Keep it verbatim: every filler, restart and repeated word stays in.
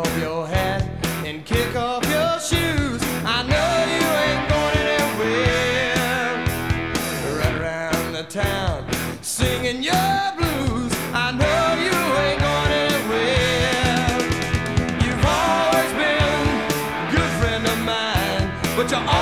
off your hat and kick off your shoes. I know you ain't going anywhere. Run around the town singing your blues. I know you ain't going anywhere. You've always been a good friend of mine, but you're